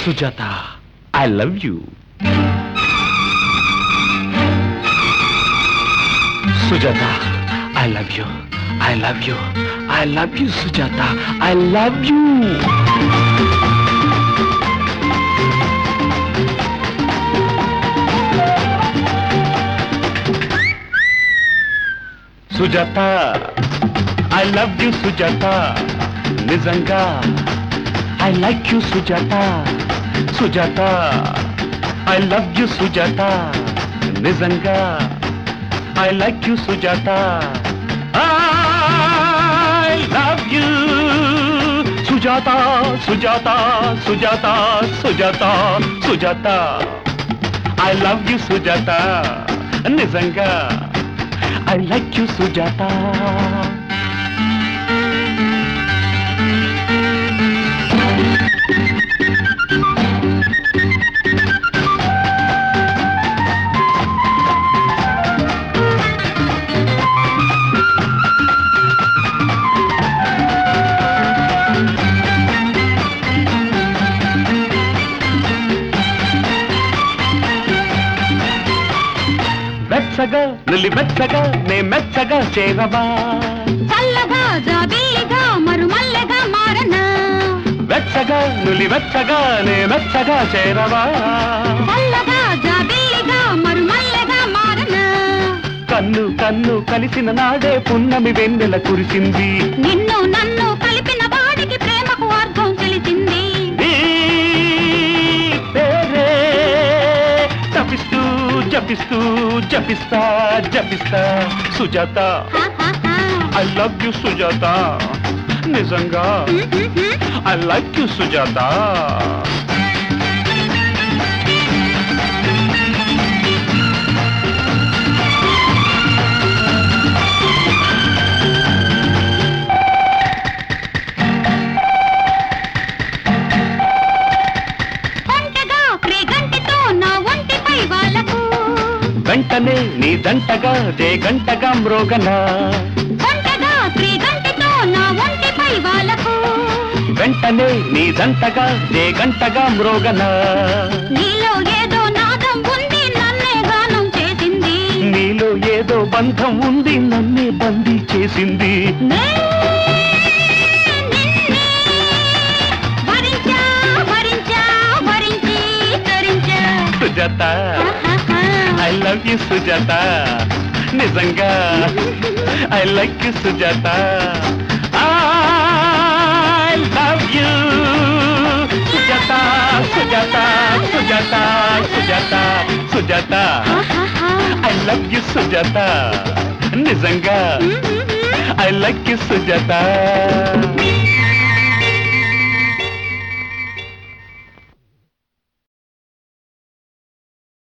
Sujatha, I love you. Sujatha, I love you, I love you, I love you Sujatha, I love you. Sujatha, I love you Sujatha, నిజంగా I like you Sujatha. Sujatha, I love you Sujatha, నిజంగా I like you Sujatha. I love you Sujatha, Sujatha, Sujatha, Sujatha, Sujatha. I love you Sujatha, నిజంగా I like you Sujatha. మెచ్చగా నులి మెచ్చగా నే మెచ్చగా చేరవా, చల్లగా జాబిల్లిగా మరుమల్లెగా మారనా. వెచ్చగా నులి వెచ్చగా నే మెచ్చగా చేరవా, చల్లగా జాబిల్లిగా మరుమల్లెగా మారనా. కన్ను కన్ను కలిసిన నాడే పున్నమి వెన్నెల కురిసింది, నిన్ను నన్ను కలిపిన వాడికి ప్రేమకు అర్థం తెలిసింది. ఈ పేరే జపిస్తూ జపిస్తూ జపిస్తా జపిస్తా Sujatha. I love you Sujatha, నిజంగా ఐ లైక్ యూ సుజాత. వెంటనే నీ దంటగా జే గంటగా మ్రోగనా, వెంటనే నీ దంటగా జే గంటగా మ్రోగనా. నీలో ఏదో నాదం ఉంది నన్నే గానం చేసింది, నీలో ఏదో బంధం ఉంది నన్నే బందీ చేసింది. Sujatha, I love you Sujatha, నిజంగా I like you Sujatha. I love you Sujatha, Sujatha, Sujatha, Sujatha, Sujatha. I love you Sujatha, నిజంగా ఐ లైక్ యూ సుజాత.